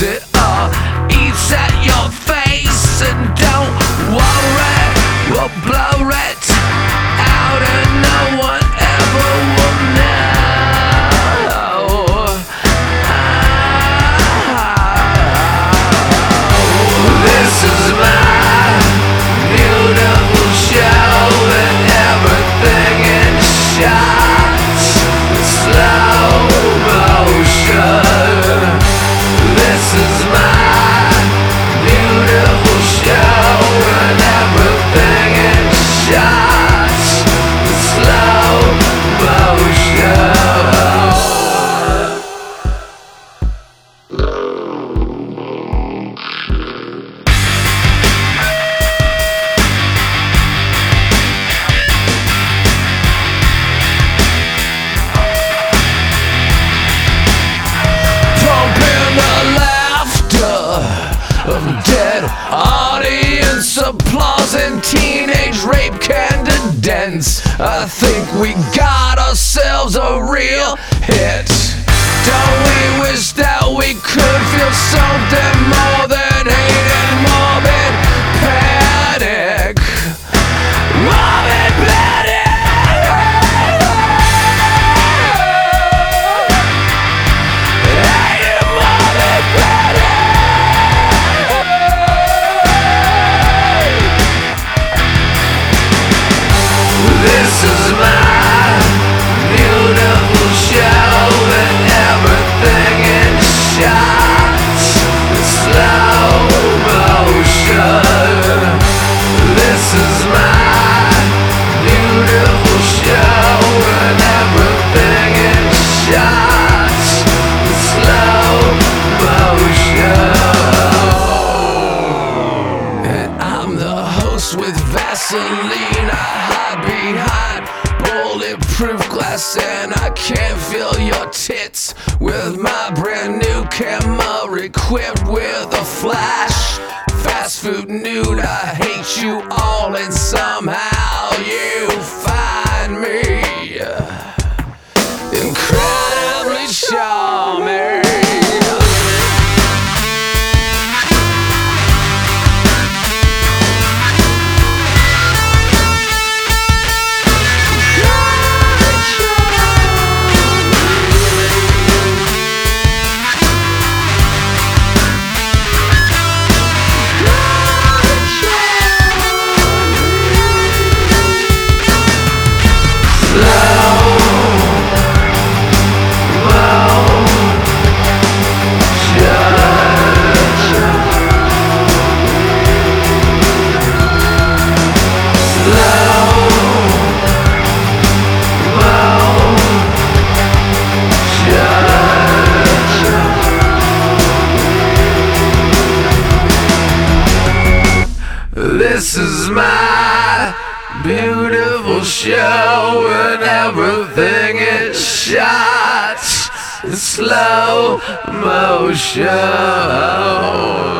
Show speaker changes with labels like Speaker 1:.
Speaker 1: it all eats at your face. And don't worry, we'll blow it out and no one ever will know. This is my beautiful show and everything in shots, slow motion. This is my beautiful show and everything in shots, slow motion. Of dead audience applause and teenage rape candidates. I think we got ourselves a real hit. Don't we wish that we could feel something more than hate and morbid panic? Morbid panic. Hate and morbid panic. This is my beautiful show and everything in shots, slow motion. This is my beautiful show and everything in shots, slow motion. And I'm the host with Vaseline. I hide behind bulletproof glass and I can't feel your tits with my brand new camera equipped with a flash. Fast food nude, I hate you all and somehow you find me incredibly charming. This is my beautiful show and everything is shot in slow motion.